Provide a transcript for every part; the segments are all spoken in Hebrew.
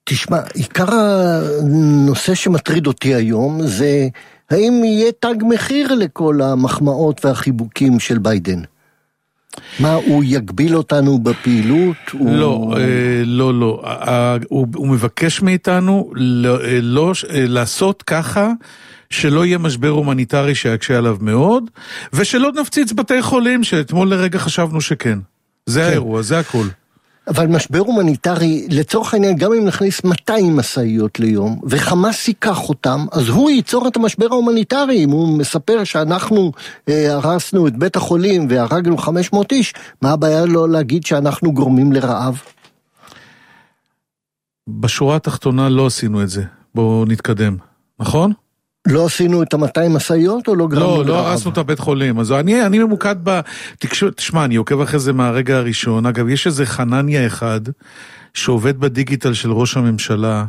תשמע, עיקר הנושא שמטריד אותי היום זה האם יהיה תג מחיר לכל המחמאות והחיבוקים של ביידן? מה, הוא יגביל אותנו בפעילות? לא, לא. הוא מבקש מאיתנו לעשות ככה שלא יהיה משבר הומניטרי שיקשה עליו מאוד, ושלא נפציץ בתי חולים שאתמול לרגע חשבנו שכן. זה האירוע, זה הכל. אבל משבר הומניטרי, לצורך העניין, גם אם נכניס 200 מסעיות ליום, וחמאס ייקח אותם, אז הוא ייצור את המשבר ההומניטרי. אם הוא מספר שאנחנו הרסנו את בית החולים והרגנו 500 איש, מה הבעיה לא להגיד שאנחנו גורמים לרעב? בשורה התחתונה לא עשינו את זה. בואו נתקדם. נכון? לא עשינו את 200 מסעיות או לא גרמנו לרעב? לא הרסנו את הבית חולים. אז אני ממוקד תשמע, אני עוקב אחרי זה מהרגע הראשון. אגב, יש איזה חנניה אחד שעובד בדיגיטל של ראש הממשלה,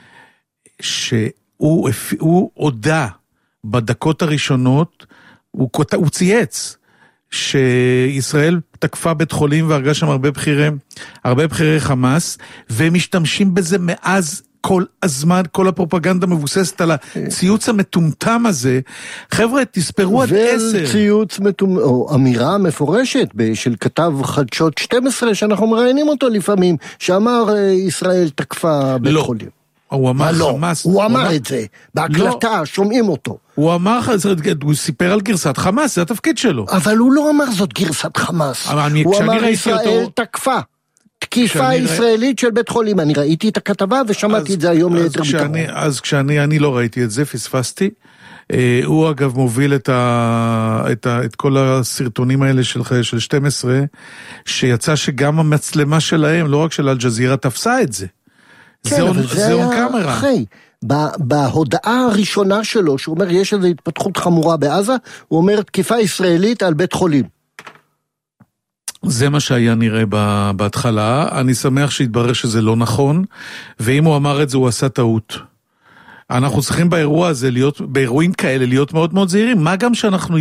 שהוא הודע בדקות הראשונות, הוא צייץ שישראל תקפה בית חולים והרגה שם הרבה בכירי חמאס, והם משתמשים בזה מאז כל הזמן, כל הפרופגנדה מבוססת על הציוץ המטומטם הזה. חבר'ה, תספרו עד 10. וציוץ או אמירה מפורשת של כתב חדשות 12, שאנחנו מראיינים אותו לפעמים, שאמר ישראל תקפה בית חולים. הוא אמר חמאס. הוא אמר את זה, בהקלטה, שומעים אותו. הוא אמר, הוא סיפר על גרסת חמאס, זה התפקיד שלו. אבל הוא לא אמר זאת גרסת חמאס. הוא אמר ישראל תקפה. תקיפה ישראלית של בית חולים. אני ראיתי את הכתבה ושמעתי את זה היום ליתר ביטחון. אז כשאני לא ראיתי את זה, פספסתי. הוא אגב מוביל את כל הסרטונים האלה של 12, שיצא שגם המצלמה שלהם, לא רק של אל-ג'זירה, תפסה את זה. זה און קאמרה. בהודעה הראשונה שלו, שהוא אומר יש איזו התפתחות חמורה בעזה, הוא אומר תקיפה ישראלית על בית חולים. זה מה שהיה נראה בהתחלה. אני שמח שהתברר שזה לא נכון, ואם הוא אמר את זה הוא עשה טעות. אנחנו צריכים באירוע הזה באירועים כאלה להיות מאוד מאוד זהירים. מה גם שאנחנו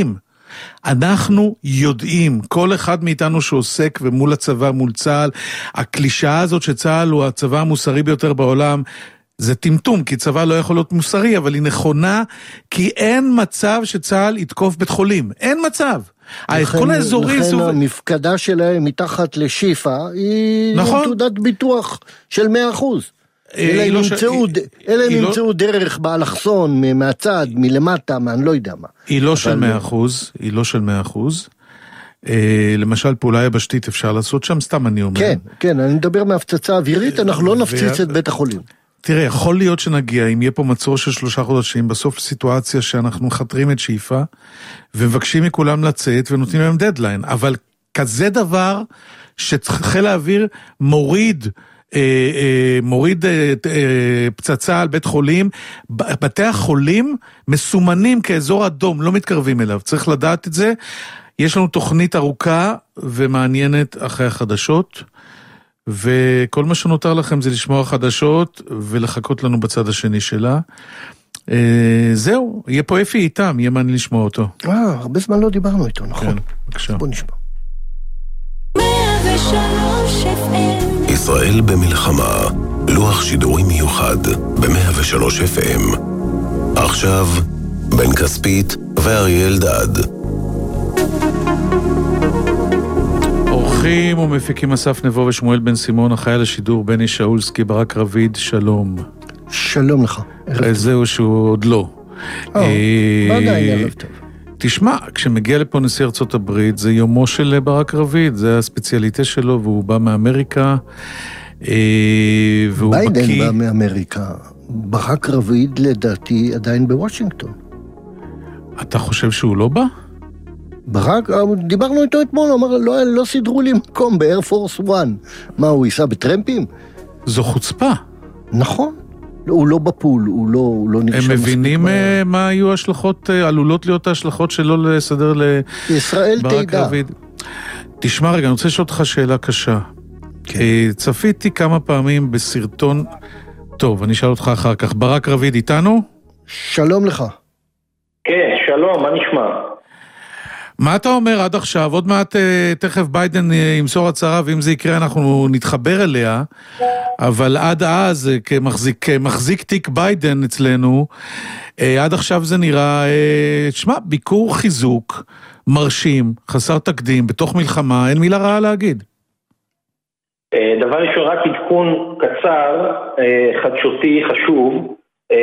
יודעים, כל אחד מאיתנו שעוסק ומול הצבא, מול צה"ל, הקלישאה הזאת שצה"ל הוא הצבא המוסרי ביותר בעולם, זה טמטום, כי צבא לא יכול להיות מוסרי, אבל היא נכונה, כי אין מצב שצה"ל יתקוף בית חולים. אין מצב. לכן המפקדה שלהם מתחת לשיפה היא תעודת ביטוח של 100%. אלה נמצאו דרך באלכסון, מהצד, מלמטה, אני לא יודע מה. היא לא של 100%. למשל פעולה יבשתית אפשר לעשות שם, סתם אני אומר. כן, אני מדבר מהפצצה אווירית, אנחנו לא נפציץ את בית החולים. תראה, יכול להיות שנגיע, אם יהיה פה מצור של 3 חודשים, בסוף סיטואציה שאנחנו מחתרים את שאיפה, ומבקשים מכולם לצאת, ונותנים להם דדליין, אבל כזה דבר, שחיל האוויר מוריד פצצה על בית חולים, בתי החולים מסומנים כאזור אדום, לא מתקרבים אליו, צריך לדעת את זה. יש לנו תוכנית ארוכה ומעניינת אחרי החדשות, וכל מה שנותר לכם זה לשמוע חדשות ולחכות לנו בצד השני שלה. זהו, יהיה פה אפי איתם, יהיה מעניין לשמוע אותו. הרבה זמן לא דיברנו איתו, נכון? כן, בבקשה. בוא נשמע. ישראל במלחמה, לוח שידורים מיוחד ב-103 FM. עכשיו, בן כספית ואריאל דד. אורחים ומפיקים אסף נבו ושמואל בן סימון, החייל השידור בני שאולסקי, ברק רביד, שלום. שלום לך. זהו שהוא עוד לא. עדיין ערב טוב. תשמע, כשמגיע לפה נשיא ארצות הברית, זה יומו של ברק רביד, זה הספציאליטה שלו, והוא בא מאמריקה, והוא בקי... ביידן בא מאמריקה, ברק רביד לדעתי עדיין בוושינגטון. אתה חושב שהוא לא בא? ברק, דיברנו איתו אתמול, הוא אמר, לא סידרו לי מקום באייר פורס 1. מה, הוא ייסע בטרמפים? זו חוצפה. נכון. הוא לא בפול, הוא לא נרשם. הם מבינים מה היו ההשלכות, עלולות להיות ההשלכות שלא לסדר ישראל תדע. תשמע רגע, אני רוצה לשאול אותך שאלה קשה. צפיתי כמה פעמים בסרטון, טוב, אני אשאל אותך אחר כך. ברק רביד איתנו? שלום לך. כן, שלום, מה נשמע? מה אתה אומר עד עכשיו? עוד מעט תכף ביידן ימסור הצהרה, ואם זה יקרה אנחנו נתחבר אליה, אבל עד אז, כמחזיק תיק ביידן אצלנו, עד עכשיו זה נראה, תשמע, ביקור חיזוק, מרשים, חסר תקדים, בתוך מלחמה, אין מילה רעה להגיד. דבר ראשון, רק עדכון קצר, חדשותי, חשוב,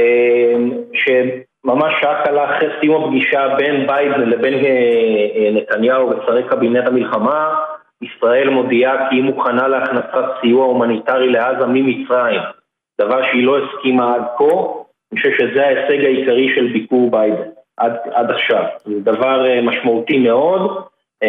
שממש שעה קלה אחרי סיום הפגישה בין ביידן לבין נתניהו ושרי קבינט המלחמה, ישראל מודיעה כי היא מוכנה להכנסת סיוע הומניטרי לעזה ממצרים, דבר שהיא לא הסכימה עד כה. אני חושב שזה ההישג העיקרי של ביקור ביידן עד עכשיו. זה דבר משמעותי מאוד,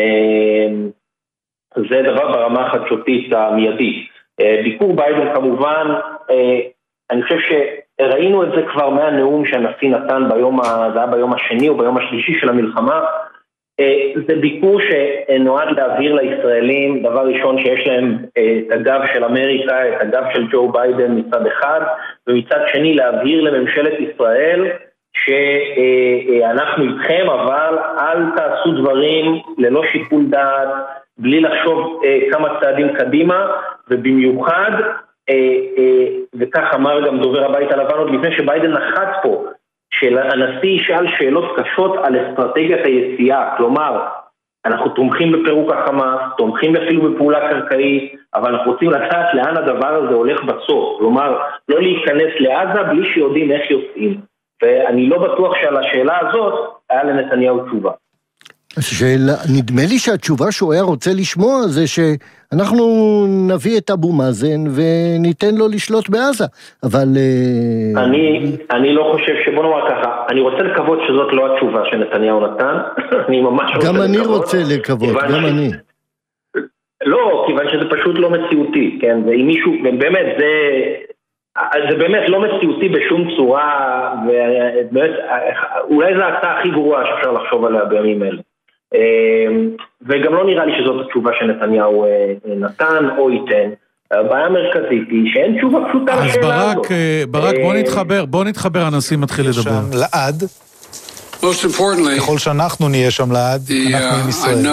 זה דבר ברמה החדשותית המיידית. ביקור ביידן כמובן, אני חושב שראינו את זה כבר מהנאום שהנשיא נתן זה היה ביום השני או ביום השלישי של המלחמה. זה ביקור שנועד להבהיר לישראלים, דבר ראשון שיש להם את הגב של אמריקה, את הגב של ג'ו ביידן מצד אחד, ומצד שני להבהיר לממשלת ישראל שאנחנו איתכם, אבל אל תעשו דברים ללא שיקול דעת, בלי לחשוב כמה צעדים קדימה, ובמיוחד, וכך אמר גם דובר הבית הלבן עוד לפני שביידן נחת פה, שהנשיא ישאל שאלות קשות על אסטרטגיית היציאה, כלומר, אנחנו תומכים בפירוק החמאס, תומכים אפילו בפעולה קרקעית, אבל אנחנו רוצים לדעת לאן הדבר הזה הולך בסוף, כלומר, לא להיכנס לעזה בלי שיודעים איך יוצאים, ואני לא בטוח שעל השאלה הזאת היה לנתניהו תשובה. נדמה לי שהתשובה שהוא היה רוצה לשמוע זה שאנחנו נביא את אבו מאזן וניתן לו לשלוט בעזה, אבל אני לא חושב שבוא נאמר ככה, אני רוצה לקוות שזאת לא התשובה שנתניהו נתן. אני ממש רוצה לקוות. גם אני רוצה לקוות, גם אני. לא, כיוון שזה פשוט לא מציאותי, כן? ואם מישהו, באמת זה באמת לא מציאותי בשום צורה, ובאמת אולי זו ההצעה הכי גרועה שאפשר לחשוב עליה בימים אלה. וגם לא נראה לי שזאת התשובה שנתניהו נתן או ייתן. הבעיה המרכזית היא שאין תשובה פשוטה לשאלה הזאת. אז ברק, בוא נתחבר, הנשיא מתחיל לדבר. שם לעד. ככל שאנחנו נהיה שם לעד, אנחנו עם ישראל.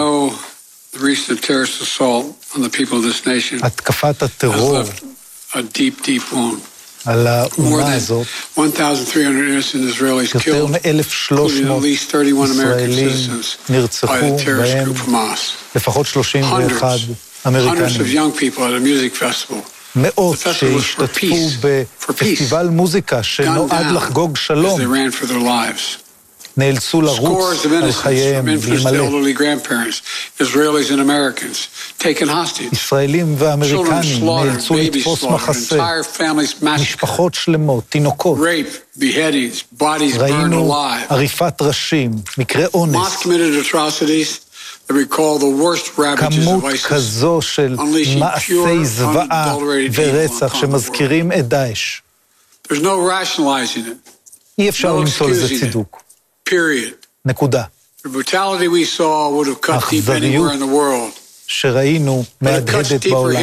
התקפת הטרור על האומה הזאת, יותר מ-1,300 ישראלים נרצחו, בהם לפחות 31 אמריקנים. מאות שהשתתפו בפסטיבל מוזיקה שנועד לחגוג שלום, נאלצו לרוץ על חייהם להימלט. ישראלים ואמריקנים נאלצו לתפוס מחסה, משפחות שלמות, תינוקות. ראינו עריפת ראשים, מקרה אונס. כמות כזו של מעשי זוועה ורצח שמזכירים את דאעש. אי אפשר למצוא לזה צידוק. נקודה. האכזריות שראינו מהדהדת בעולם.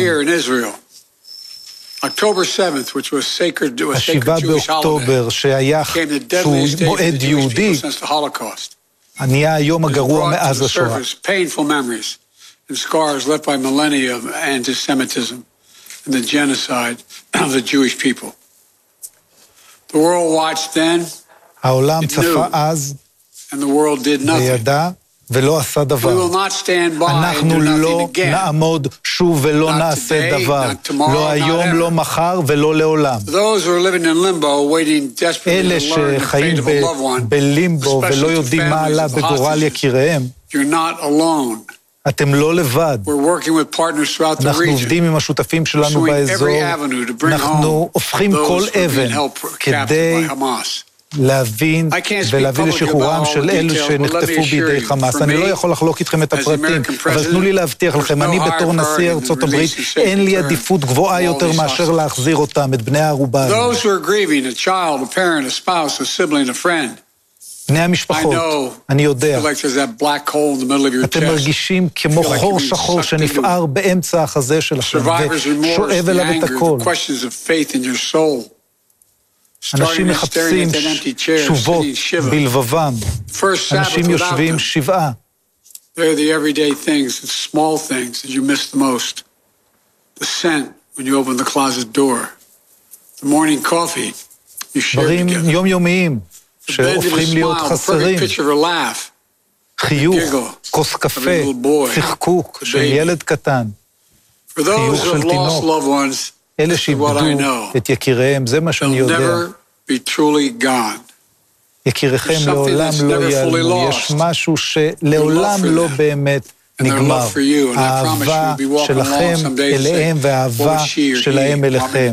7 באוקטובר שהיה מועד יהודי, נהיה היום הגרוע מאז השואה. העולם צפה אז וידע ולא עשה דבר. אנחנו לא נעמוד שוב ולא נעשה דבר. לא היום, לא מחר ולא לעולם. אלה שחיים בלימבו ולא יודעים מה עלה בגורל יקיריהם, אתם לא לבד. אנחנו עובדים עם השותפים שלנו באזור. אנחנו הופכים כל אבן כדי להבין ולהביא לשחרורם של אלו שנחטפו בידי חמאס. אני לא יכול לחלוק איתכם את הפרטים, אבל תנו לי להבטיח לכם, אני בתור נשיא ארצות הברית, אין לי עדיפות גבוהה יותר מאשר להחזיר אותם, את בני הערובה. בני המשפחות, אני יודע, אתם מרגישים כמו חור שחור שנפער באמצע החזה שלכם ושואב אליו את הכל. אנשים מחפשים תשובות בלבבם, אנשים יושבים שבעה. They're the everyday things, the small things that you miss the most. The scent when you open the closet door. The morning coffee you share דברים together. יומיומיים שהופכים להיות חסרים. חיוך, כוס קפה, צחקוק של ילד קטן, חיוך של תינוק. אלה שאיבדו את יקיריהם, זה מה שאני יודע. יקיריכם לעולם לא ייעלמו, יש משהו שלעולם לא באמת נגמר. האהבה שלכם אליהם והאהבה שלהם אליכם.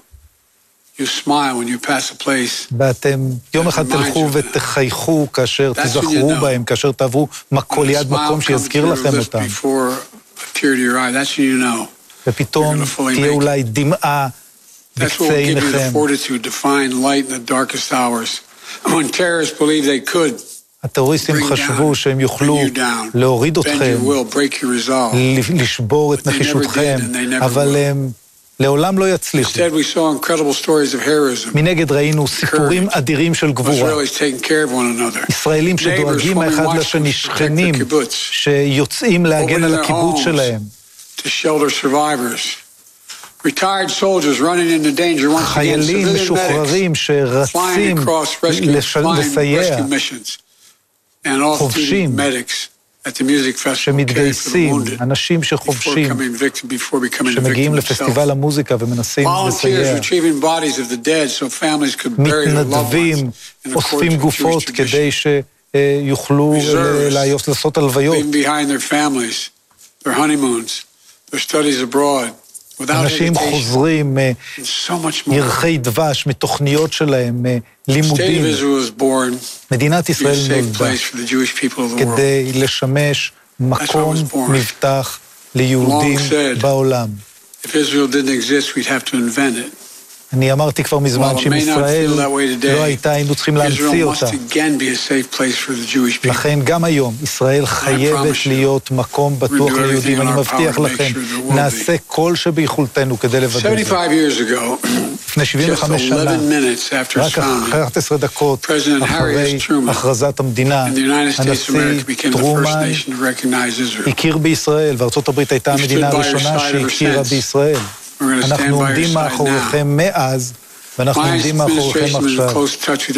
ואתם יום אחד תלכו ותחייכו כאשר תזכרו בהם, כאשר תעברו כל יד מקום שיזכיר לכם אותם. ופתאום תהיה אולי דמעה בקצה עיניכם. הטרוריסטים חשבו שהם יוכלו להוריד אתכם, לשבור את נחישותכם, אבל הם לעולם לא יצליחו. מנגד ראינו סיפורים אדירים של גבורה. ישראלים שדואגים האחד לשני, שכנים שיוצאים להגן על הקיבוץ שלהם. חיילים משוחררים שרצים לסייע. חובשים שמתגייסים, אנשים שחובשים, שמגיעים לפסטיבל המוזיקה ומנסים לסייע. מתנדבים, אוספים גופות כדי שיוכלו לעשות הלוויות. אנשים חוזרים ירחי דבש, מתוכניות שלהם, לימודים. מדינת ישראל נולדה כדי לשמש מקום מבטח ליהודים בעולם. אני אמרתי כבר מזמן שאם ישראל לא הייתה, היינו צריכים להמציא אותה. לכן גם היום ישראל חייבת להיות מקום בטוח ליהודים. אני מבטיח לכם, נעשה כל שביכולתנו כדי לוודא את זה. לפני 75 שנה, רק 11 דקות אחרי הכרזת המדינה, הנשיא טרומן הכיר בישראל, וארצות הברית הייתה המדינה הראשונה שהכירה בישראל. אנחנו עומדים מאחוריכם מאז, ואנחנו עומדים מאחוריכם עכשיו.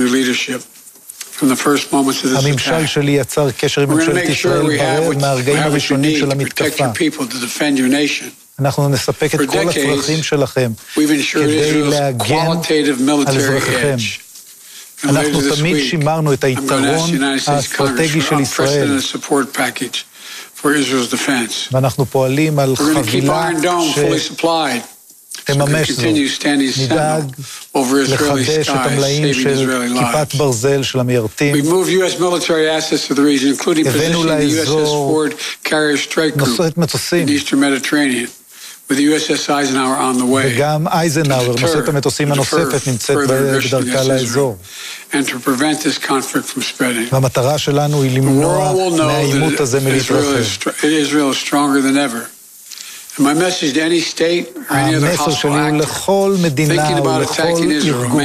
הממשל שלי יצר קשר עם ממשלת ישראל מהרגעים הראשונים של המתקפה. אנחנו נספק את כל הצרכים שלכם כדי להגן על אזרחיכם. אנחנו תמיד שימרנו את היתרון האסטרטגי של ישראל. ואנחנו פועלים על חבילה שתממש זאת. נדאג לחדש את המלאים של כיפת ברזל של המיירטים. הבאנו לאזור נושאת מטוסים. וגם אייזנהאואר, נושאת המטוסים הנוספת, נמצאת בדרכה לאזור. והמטרה שלנו היא למנוע מהעימות הזה מלהתרחב. המסר שלי הוא לכל מדינה ולכל ארגון.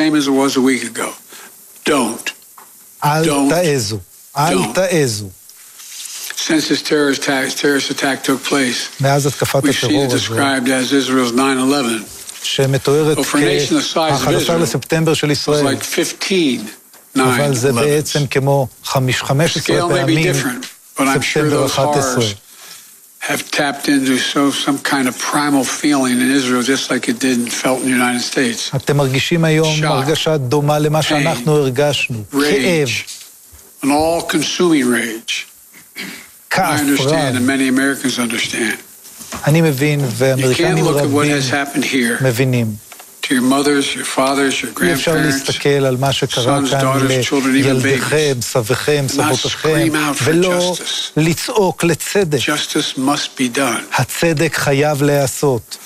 אל תעזו, אל תעזו. Since this terrorist attack took place, מאז התקפת הטרור הזו, שמתוארת כ-11 לספטמבר של ישראל, אבל זה בעצם כמו 15 פעמים ספטמבר 11. have tapped into some kind of primal feeling in Israel, just like it did and felt in the United States. אתם מרגישים היום הרגשה דומה למה שאנחנו הרגשנו. כאב. An all-consuming rage. I understand and many Americans understand. אני מבין, ואמריקנים רבים מבינים. To your mothers, your fathers, your grandparents, אפשר להסתכל על מה שקרה כאן לילדיכם, סביכם, סבותיכם, ולא לצעוק לצדק. הצדק חייב להיעשות.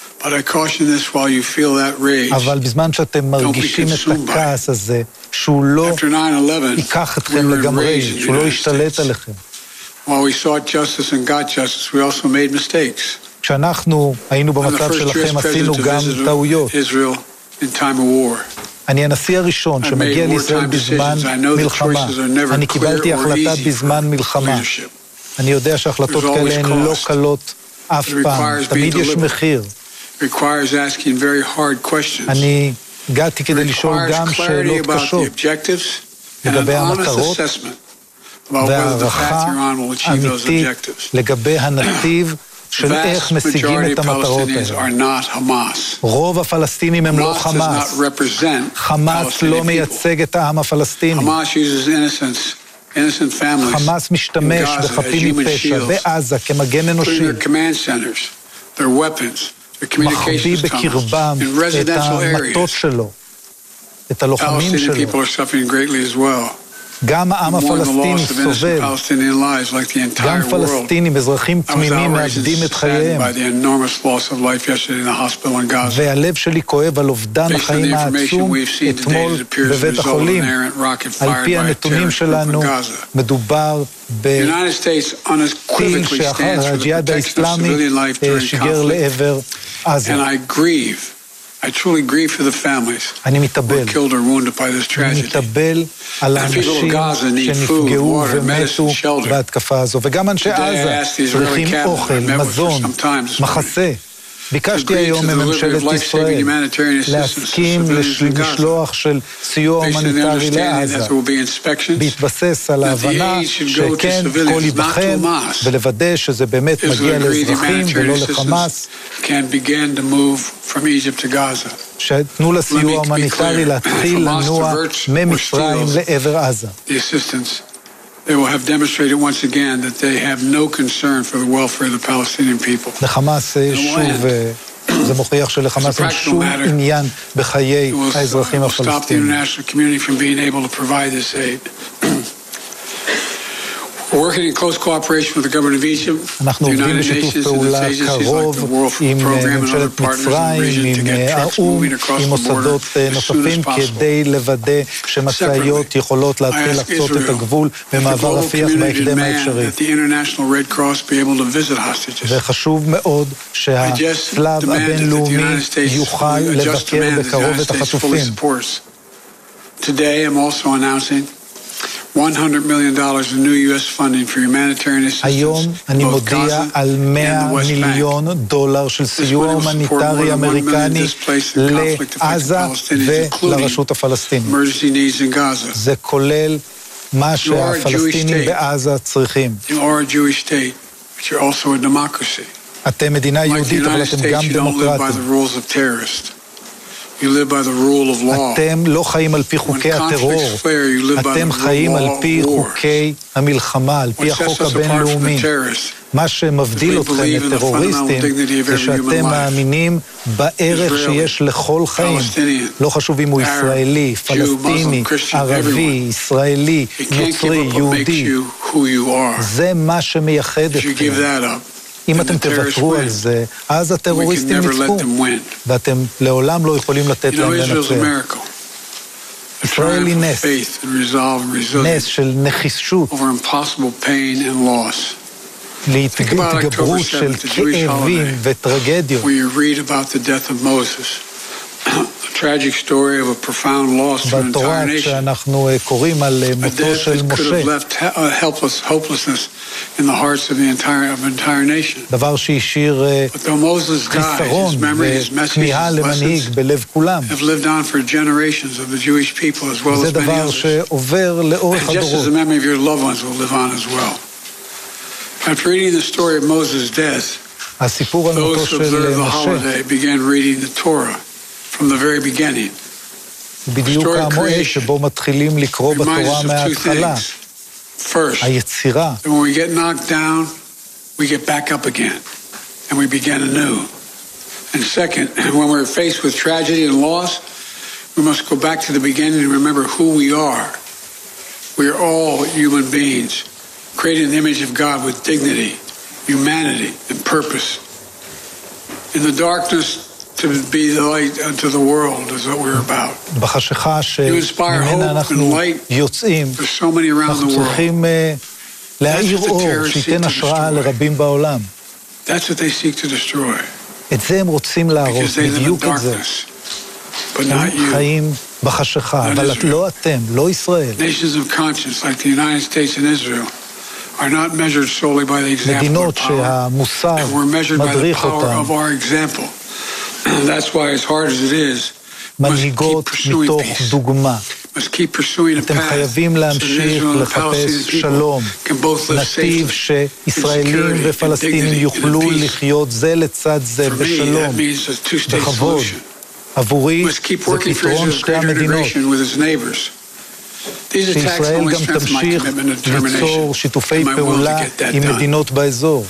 אבל בזמן שאתם מרגישים את הכעס הזה, שהוא לא ייקח אתכם לגמרי, שהוא לא ישתלט עליכם. כשאנחנו היינו במצב שלכם, עשינו גם טעויות. אני הנשיא הראשון שמגיע לישראל בזמן מלחמה. אני קיבלתי החלטה בזמן מלחמה. אני יודע שהחלטות כאלה הן לא קלות אף פעם, תמיד יש מחיר. אני הגעתי כדי לשאול גם שאלות קשות לגבי המטרות והערכה אמיתית לגבי הנתיב של איך משיגים את המטרות האלה. רוב הפלסטינים הם לא חמאס. חמאס לא מייצג את העם הפלסטיני. חמאס משתמש בחפים מפשע בעזה כמגן אנושי. מחביא בקרבם את המטות שלו, את הלוחמים שלו. גם העם הפלסטיני סובל, גם פלסטינים, אזרחים תמימים מאבדים את חייהם. והלב שלי כואב על אובדן החיים העצום אתמול בבית החולים. על פי הנתונים שלנו, מדובר בטיל שאחר הג'יהאד האסלאמי שיגר לעבר עזה. I truly grieve for the families אני מתאבל על האנשים שנפגעו ומתו בהתקפה הזו, וגם אנשי עזה צריכים אוכל, מזון, מחסה. ביקשתי היום מממשלת ישראל להסכים לשלוח של סיוע הומניטרי לעזה, בהתבסס על ההבנה שכן כל ייבחן ולוודא שזה באמת מגיע לאזרחים ולא לחמאס. שתנו לסיוע הומניטרי להתחיל לנוע ממצרים לעבר עזה. They will have demonstrated once again that they have no concern for the welfare of the Palestinian people. לחמאס שוב, זה מוכיח שלחמאס אין שום עניין בחיי האזרחים הפלסטינים. We're working in close cooperation with the government of Egypt, אנחנו עובדים בשיתוף פעולה קרוב עם ממשלת מצרים, עם האו"ם, עם מוסדות נוספים כדי לוודא שמשאיות יכולות להתחיל לחצות את הגבול במעבר רפיח בהקדם האפשרי. וחשוב מאוד שהצלב הבינלאומי יוכל לבקר בקרוב את החטופים. Today I'm also announcing $100 million in new U.S. funding for humanitarian assistance. היום אני מודיע על $100 מיליון של סיוע הומניטרי אמריקני לעזה ולרשות הפלסטינית. זה כולל מה שהפלסטינים בעזה צריכים. אתם מדינה יהודית, אבל אתם גם דמוקרטים. אתם לא חיים על פי חוקי הטרור, אתם חיים על פי חוקי המלחמה, על פי החוק הבינלאומי. מה שמבדיל אתכם מטרוריסטים זה שאתם מאמינים בערך שיש לכל חיים. לא חשוב אם הוא ישראלי, פלסטיני, ערבי, ישראלי, נוצרי, יהודי. זה מה שמייחד אתכם. אם אתם תוותרו על זה, אז הטרוריסטים ניצחו, ואתם לעולם לא יכולים לתת להם לנצח. ישראל היא נס, נס של נחישות, להתגברות של כאבים וטרגדיות. בתורה כשאנחנו קוראים על מותו של משה, דבר שהשאיר חיסרון וכמיהה למנהיג בלב כולם. זה דבר שעובר לאורך הדורות. הסיפור על מותו של משה from the very beginning. בדיוק המועד שבו מתחילים לקרוא בתורה מההתחלה. היצירה. When we get knocked down, we get back up again, and we begin anew. And second, when we're faced with tragedy and loss, we must go back to the beginning and remember who we are. We are all human beings, created in the image of God with dignity, humanity, and purpose. In the darkness, to be the light unto the world is what we're about. בחשכה שממנה אנחנו יוצאים, אנחנו צריכים להאיר אור שייתן השראה לרבים בעולם. That's what they seek to destroy. את זה הם רוצים להרוס, בדיוק את זה. הם חיים בחשכה, אבל לא אתם, לא ישראל. Nations of conscience like the United States and Israel are not measured solely by the example מדינות of power, שהמוסר and we're measured by the מדריך power אותם. of our example. That's why, as hard as it is, מנהיגות מתוך דוגמה. אתם חייבים להמשיך לחפש שלום, נתיב שישראלים ופלסטינים יוכלו לחיות זה לצד זה בשלום, בכבוד. עבורי זה פתרון שתי המדינות. שישראל גם תמשיך ליצור שיתופי פעולה עם מדינות באזור.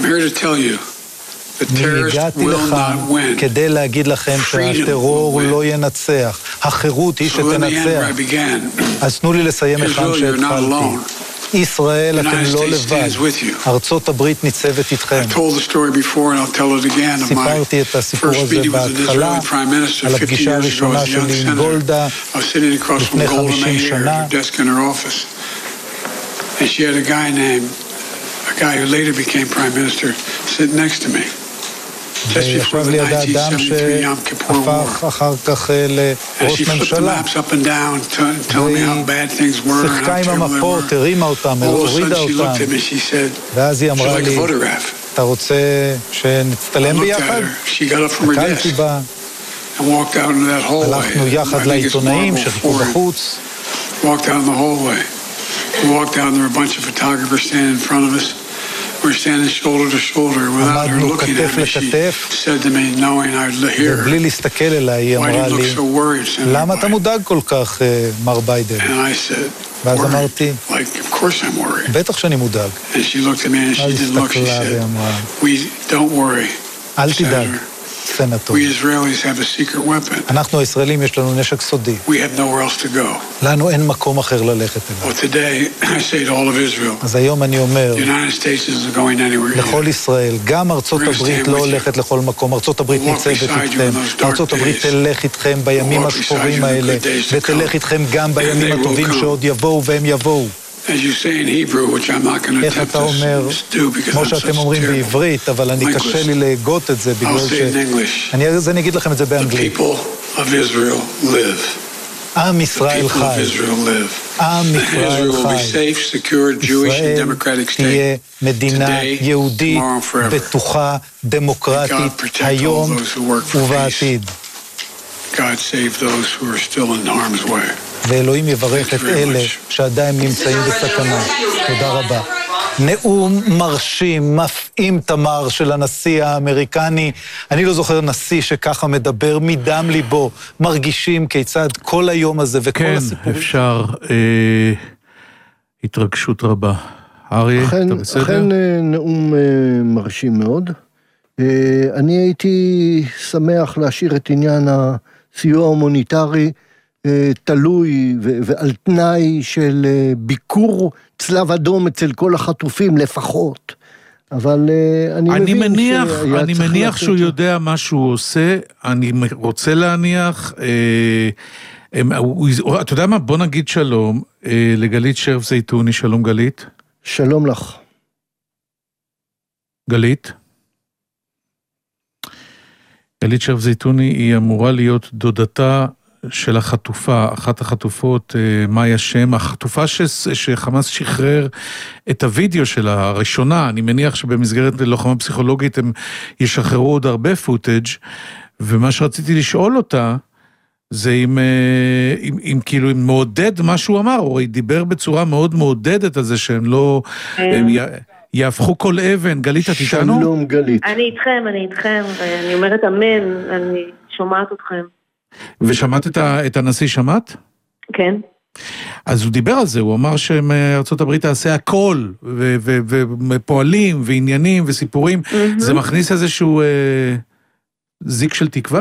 אני הגעתי לכאן כדי להגיד לכם שהטרור לא ינצח, החירות היא שתנצח. אז תנו לי לסיים היכן שהתחלתי. ישראל, אתם לא לבד. ארצות הברית ניצבת איתכם. סיפרתי את הסיפור הזה בהתחלה, על הפגישה הראשונה שלי עם גולדה, לפני 50 שנה. And she had a guy who later became prime minister, sit next to me. וישב ליד האדם שהפך אחר כך לראש ממשלה, והיא שיחקה עם המפות, הרימה אותם, הורידה אותם, ואז היא אמרה לי, אתה רוצה שנצטלם ביחד? הקלתי בה, הלכנו יחד לעיתונאים שחיכו בחוץ. We walked out and there were a bunch of photographers standing in front of us. We were standing shoulder to shoulder without her looking at me. She said to me, knowing I'd hear her, בלי להסתכל אליי, היא אמרה לי, למה אתה מודאג כל כך, מר ביידן? ואז אמרתי, בטח שאני מודאג. אז הסתכלה ואמרה, don't worry, אל תדאג. סנטור. אנחנו הישראלים יש לנו נשק סודי. לנו אין מקום אחר ללכת אליו. אז היום אני אומר, לכל ישראל, גם ארצות הברית לא הולכת לכל מקום, ארצות הברית ניצבת איתכם, ארצות הברית תלך איתכם בימים השחורים האלה, ותלך איתכם גם בימים הטובים שעוד יבואו והם יבואו. איך אתה אומר, כמו שאתם אומרים בעברית, אבל אני קשה לי להגות את זה בגלל אז אני אגיד לכם את זה באנגלית. עם ישראל חי. עם ישראל חי. ישראל תהיה מדינה יהודית, בטוחה, דמוקרטית, היום ובעתיד. ואלוהים יברך את אלה שעדיין נמצאים בסכנה. תודה רבה. נאום מרשים, מפעים תמר של הנשיא האמריקני. אני לא זוכר נשיא שככה מדבר מדם ליבו. מרגישים כיצד כל היום הזה וכל הסיפור. כן, אפשר. התרגשות רבה. אריה, אתה בסדר? אכן נאום מרשים מאוד. אני הייתי שמח להשאיר את עניין הסיוע ההומניטרי תלוי ועל תנאי של ביקור צלב אדום אצל כל החטופים לפחות. אבל אני מניח שהוא יודע מה שהוא עושה, אני רוצה להניח, אתה יודע מה, בוא נגיד שלום לגלית שרף זייתוני. שלום גלית. שלום לך. גלית שרף זייתוני היא אמורה להיות דודתה של החטופה, אחת החטופות, מאיה שם, החטופה שחמאס שחרר את הוידאו שלה, הראשונה. אני מניח שבמסגרת לוחמה פסיכולוגית הם ישחררו עוד הרבה פוטאג', ומה שרציתי לשאול אותה, זה אם כאילו אם מעודד מה שהוא אמר, הוא דיבר בצורה מאוד מעודדת על זה שהם לא, הם יהפכו כל אבן. גלית, את איתנו? שלום גלית. אני איתכם, ואני אומרת אמן, אני שומעת אתכם. ושמעת את הנשיא, שמעת? כן. אז הוא דיבר על זה, הוא אמר שארצות הברית תעשה הכל, ופועלים, ועניינים, וסיפורים. זה מכניס איזשהו זיק של תקווה?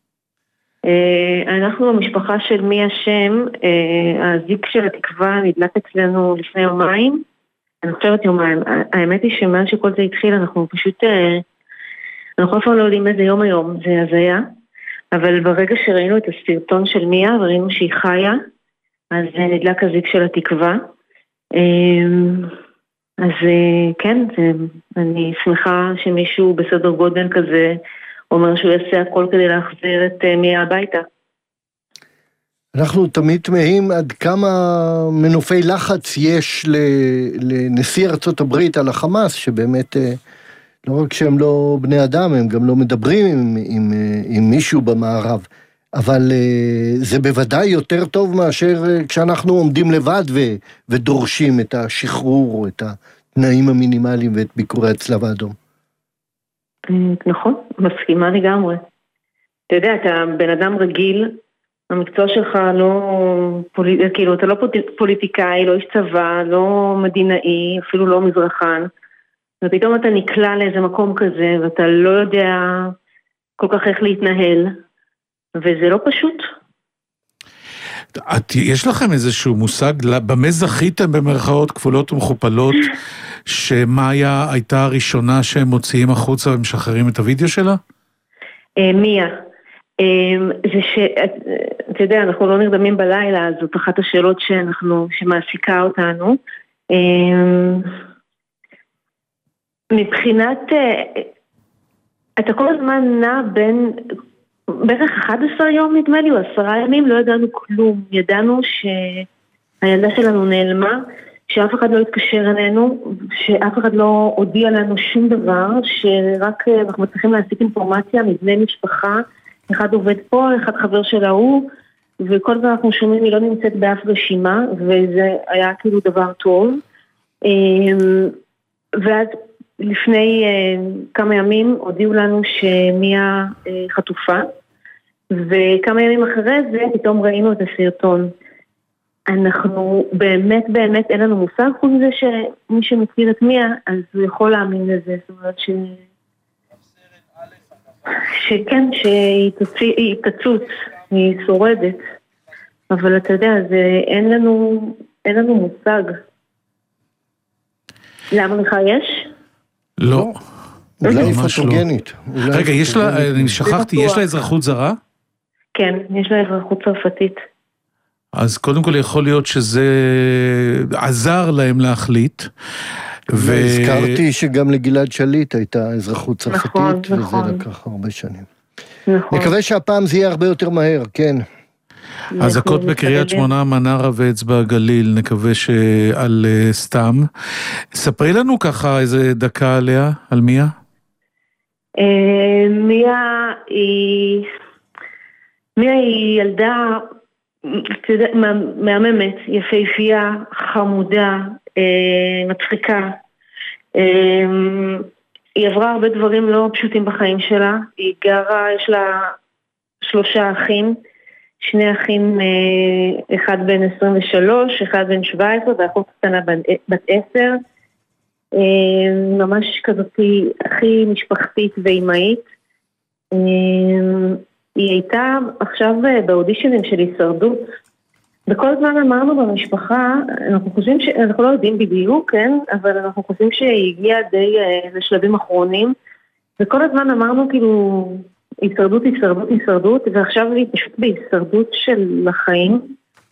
אנחנו במשפחה של מי השם, הזיק של התקווה נדלק אצלנו לפני יומיים, אני חושבת יומיים. האמת היא שמאז שכל זה התחיל, אנחנו פשוט, אנחנו אף פעם לא יודעים איזה יום היום, זה הזיה. אבל ברגע שראינו את הסרטון של מיה, וראינו שהיא חיה, אז נדלק הזיק של התקווה. אז כן, אני שמחה שמישהו בסדר גודל כזה אומר שהוא יעשה הכל כדי להחזיר את מיה הביתה. אנחנו תמיד תמהים עד כמה מנופי לחץ יש לנשיא ארצות הברית על החמאס, שבאמת לא רק שהם לא בני אדם, הם גם לא מדברים עם מישהו במערב, אבל זה בוודאי יותר טוב מאשר כשאנחנו עומדים לבד ודורשים את השחרור, את התנאים המינימליים ואת ביקורי הצלב האדום. נכון, מסכימה לגמרי. אתה יודע, אתה בן אדם רגיל, המקצוע שלך כאילו, אתה לא פוליטיקאי, לא איש צבא, לא מדינאי, אפילו לא מזרחן, ופתאום אתה נקלע לאיזה מקום כזה, ואתה לא יודע כל כך איך להתנהל, וזה לא פשוט. יש לכם איזשהו מושג, במה זכיתם במרכאות כפולות ומכופלות, שמאיה הייתה הראשונה שהם מוציאים החוצה ומשחררים את הוידאו שלה? מיה. זה אתה יודע, אנחנו לא נרדמים בלילה, זאת אחת השאלות שמעסיקה אותנו. מבחינת, אתה כל הזמן נע בין בערך 11 יום נדמה לי, או 10 ימים, לא ידענו כלום. ידענו שהילדה שלנו נעלמה, שאף אחד לא התקשר אלינו, שאף אחד לא הודיע לנו שום דבר, שרק אנחנו מצליחים להסיק אינפורמציה מבני משפחה, אחד עובד פה, אחד חבר של ההוא, וכל דבר אנחנו שומעים היא לא נמצאת באף רשימה, וזה היה כאילו דבר טוב. ואז לפני כמה ימים הודיעו לנו שמיה חטופה, וכמה ימים אחרי זה פתאום ראינו את הסרטון. אנחנו באמת אין לנו מושג, חוץ מזה שמי שמכיר את מיה, אז הוא יכול להאמין לזה, זאת אומרת שכן, שהיא תצוץ, היא שורדת, אבל אתה יודע, אין לנו מושג. למה לך יש? לא. אולי פוטוגנית. רגע, אני שכחתי, יש לה אזרחות זרה? כן, יש לה אזרחות צרפתית. אז קודם כל יכול להיות שזה עזר להם להחליט. והזכרתי שגם לגלעד שליט הייתה אזרחות צרפתית, וזה לקח הרבה שנים. נקווה שהפעם זה יהיה הרבה יותר מהר, כן. אזעקות בקריית שמונה, מנרה ואצבע הגליל, נקווה שעל סתם. ספרי לנו ככה איזה דקה עליה, על מיה. מיה היא ילדה מהממת, יפהפייה, חמודה, מצחיקה. היא עברה הרבה דברים לא פשוטים בחיים שלה. היא גרה, יש לה 3 אחים, 2 אחים, אחד בן 23, אחד בן 17, ואחות קטנה בת 10. ממש כזאת הכי משפחתית ואימהית. היא הייתה עכשיו באודישנים של הישרדות, וכל הזמן אמרנו במשפחה, אנחנו לא יודעים בדיוק, כן? אבל אנחנו חושבים שהיא הגיעה די לשלבים אחרונים, וכל הזמן אמרנו כאילו הישרדות, ועכשיו היא פשוט בהישרדות של החיים.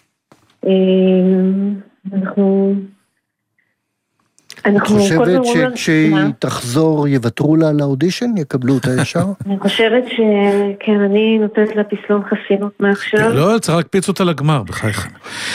את חושבת שכשהיא תחזור יוותרו לה על האודישן, יקבלו אותה ישר? אני חושבת שכן, אני נותנת לה פסלון חסינות מעכשיו. לא, צריך להקפיץ אותה לגמר, בחייכם.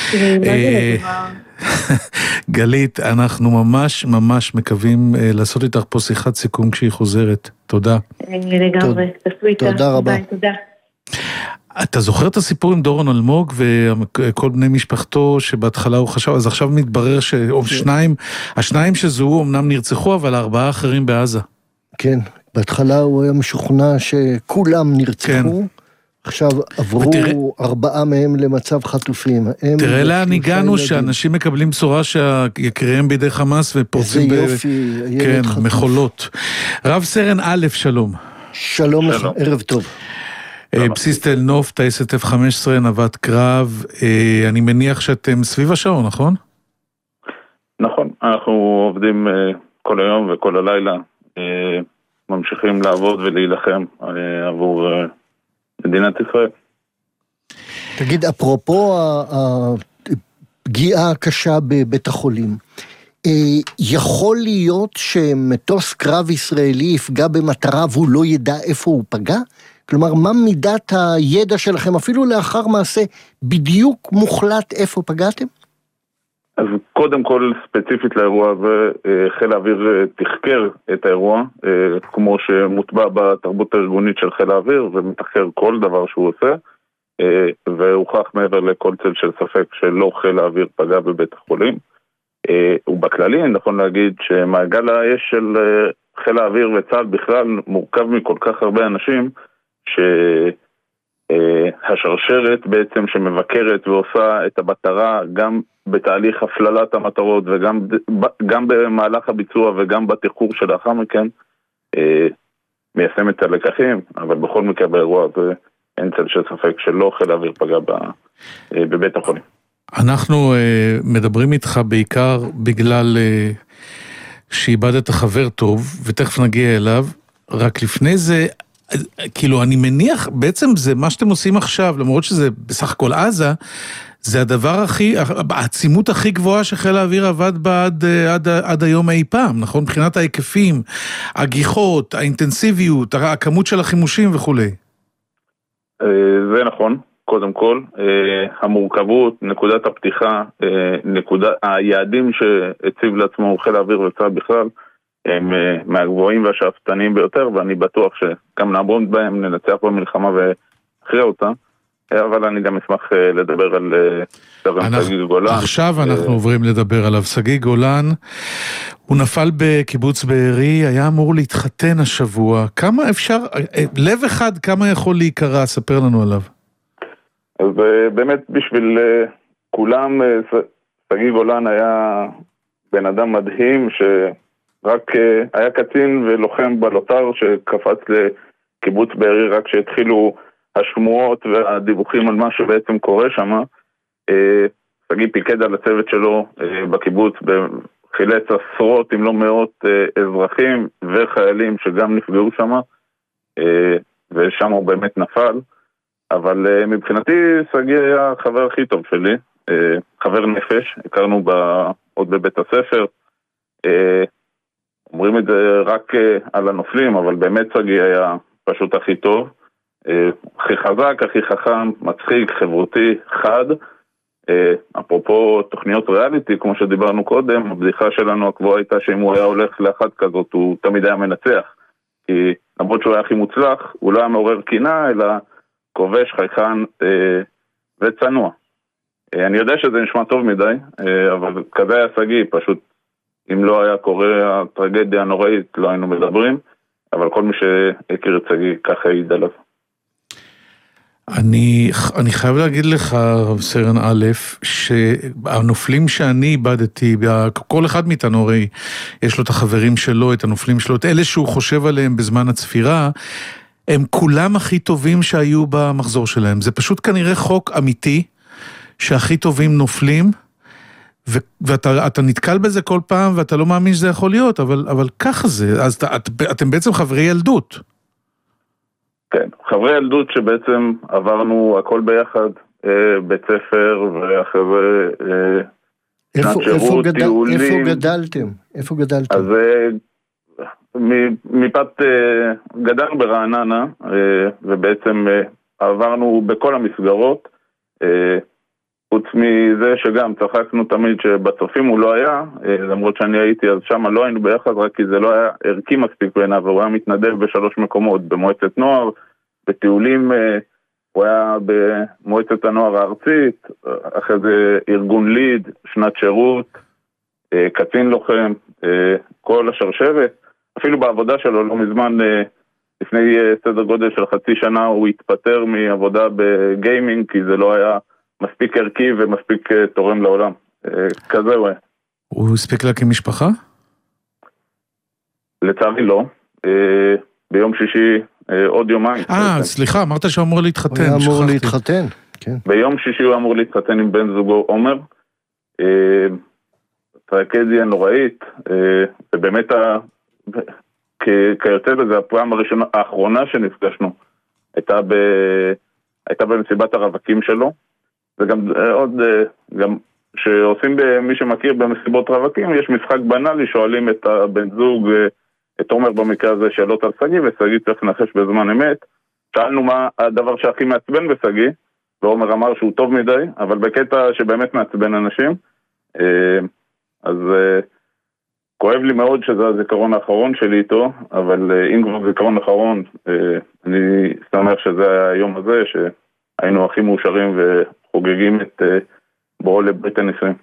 גלית, אנחנו ממש מקווים לעשות איתך פה שיחת סיכום כשהיא חוזרת. תודה. לגמרי, תעשו איתה. תודה רבה. תודה. אתה זוכר את הסיפור עם דורון אלמוג וכל בני משפחתו שבהתחלה הוא חשב, אז עכשיו מתברר השניים שזוהו אמנם נרצחו, אבל 4 אחרים בעזה. בהתחלה הוא היה משוכנע שכולם נרצחו, עכשיו עברו 4 מהם למצב חטופים. תראה לאן הגענו שאנשים מקבלים בשורה שיקריהם בידי חמאס ופורצים מחולות. רב סרן א', שלום. שלום לך, ערב טוב. בסיס תל נוף, טייסת F-15, נווט קרב, אני מניח שאתם סביב השעון, נכון? נכון, אנחנו עובדים כל היום וכל הלילה, ממשיכים לעבוד ולהילחם עבור מדינת ישראל. תגיד, אפרופו הפגיעה הקשה בבית החולים, יכול להיות שמטוס קרב ישראלי יפגע במטרה והוא לא ידע איפה הוא פגע? כלומר, מה מידת הידע שלכם, אפילו לאחר מעשה, בדיוק מוחלט איפה פגעתם? אז קודם כל, ספציפית לאירוע הזה, חיל האוויר תחקר את האירוע, כמו שמוטבע בתרבות הארגונית של חיל האוויר, ומתחקר כל דבר שהוא עושה, והוכח מעבר לכל צל של ספק שלא חיל האוויר פגע בבית החולים. ובכללי, נכון להגיד שמעגל האש של חיל האוויר וצה"ל בכלל מורכב מכל כך הרבה אנשים, שהשרשרת בעצם שמבקרת ועושה את המטרה גם בתהליך הפללת המטרות וגם במהלך הביצוע וגם בתחקור שלאחר מכן מיישם את הלקחים, אבל בכל מקרה באירוע הזה אין צל של ספק שלא חיל האוויר פגע בבית החולים. אנחנו מדברים איתך בעיקר בגלל שאיבדת חבר טוב, ותכף נגיע אליו. רק לפני זה, כאילו אני מניח, בעצם זה מה שאתם עושים עכשיו, למרות שזה בסך הכל עזה, זה הדבר העצימות הכי גבוהה שחיל האוויר עבד בה עד היום אי פעם, נכון? מבחינת ההיקפים, הגיחות, האינטנסיביות, הכמות של החימושים וכו'. זה נכון. קודם כל, המורכבות, נקודת הפתיחה, היעדים שהציב לעצמו חיל האוויר וצה"ל בכלל, הם מהגבוהים והשאפתניים ביותר, ואני בטוח שגם נעמוד בהם, ננצח במלחמה ואחרי אותה, אבל אני גם אשמח לדבר על שגיא גולן. עכשיו אנחנו עוברים לדבר עליו. שגיא גולן, הוא נפל בקיבוץ בארי, היה אמור להתחתן השבוע. כמה אפשר, לב אחד, כמה יכול להיקרא? ספר לנו עליו. אז באמת בשביל כולם, שגיא גולן היה בן אדם מדהים, שרק היה קצין ולוחם בלוטר שקפץ לקיבוץ בארי רק שהתחילו השמועות והדיווחים על מה שבעצם קורה שם. שגיא פיקד על הצוות שלו בקיבוץ, חילץ עשרות אם לא מאות אזרחים וחיילים שגם נפגעו שם, ושם הוא באמת נפל. אבל מבחינתי שגיא היה החבר הכי טוב שלי, חבר נפש, הכרנו עוד בבית הספר, אומרים את זה רק על הנופלים, אבל באמת שגיא היה פשוט הכי טוב, הכי חזק, הכי חכם, מצחיק, חברותי, חד. אפרופו תוכניות ריאליטי, כמו שדיברנו קודם, הבדיחה שלנו הקבועה הייתה שאם הוא היה הולך לאחד כזאת, הוא תמיד היה מנצח, כי למרות שהוא היה הכי מוצלח, הוא לא היה מעורר קינה, אלא כובש, חייכן וצנוע. אני יודע שזה נשמע טוב מדי, אבל כזה היה שגיא, פשוט אם לא היה קורה הטרגדיה הנוראית, לא היינו מדברים, אבל כל מי שהכיר את שגיא ככה העיד עליו. אני חייב להגיד לך, רב סרן א', שהנופלים שאני איבדתי, כל אחד מאיתנו הרי יש לו את החברים שלו, את הנופלים שלו, את אלה שהוא חושב עליהם בזמן הצפירה, הם כולם הכי טובים שהיו במחזור שלהם. זה פשוט כנראה חוק אמיתי, שהכי טובים נופלים, ואתה נתקל בזה כל פעם, ואתה לא מאמין שזה יכול להיות, אבל ככה זה. אז אתם בעצם חברי ילדות. כן, חברי ילדות שבעצם עברנו הכל ביחד, בית ספר, ואחרי שנת שירות, טיולים. איפה גדלתם? אז מפת גדלנו ברעננה, ובעצם עברנו בכל המסגרות, חוץ מזה שגם צחקנו תמיד שבצופים הוא לא היה, למרות שאני הייתי אז שם לא היינו ביחד, רק כי זה לא היה ערכי מספיק בעיניו, והוא היה מתנדב בשלוש מקומות, במועצת נוער, בטיולים, הוא היה במועצת הנוער הארצית, אחרי זה ארגון ליד, שנת שירות, קצין לוחם, כל השרשרת, אפילו בעבודה שלו לא מזמן, לפני סדר גודל של חצי שנה, הוא התפטר מעבודה בגיימינג, כי זה לא היה מספיק ערכי ומספיק תורם לעולם. כזה הוא היה. הוא הספיק להקים משפחה? לצערי לא. ביום שישי עוד יומיים. סליחה, אמרת שהוא אמור להתחתן. הוא אמור להתחתן, כן. ביום שישי הוא אמור להתחתן עם בן זוגו עומר. טרגדיה נוראית, ובאמת כיוצא בזה, הפעם האחרונה שנפגשנו הייתה במסיבת הרווקים שלו, וגם עוד, גם שעושים במי שמכיר במסיבות רווקים, יש משחק בנאלי, שואלים את הבן זוג, את עומר במקרה הזה, שאלות על שגיא, ושגיא צריך לנחש בזמן אמת, שאלנו מה הדבר שהכי מעצבן בסגי, ועומר אמר שהוא טוב מדי, אבל בקטע שבאמת מעצבן אנשים, אז כואב לי מאוד שזה הזיכרון האחרון שלי איתו, אבל אם כבר זיכרון אחרון, אני שמח שזה היום הזה, שהיינו הכי מאושרים וחוגגים את בואו לברית הנישואים.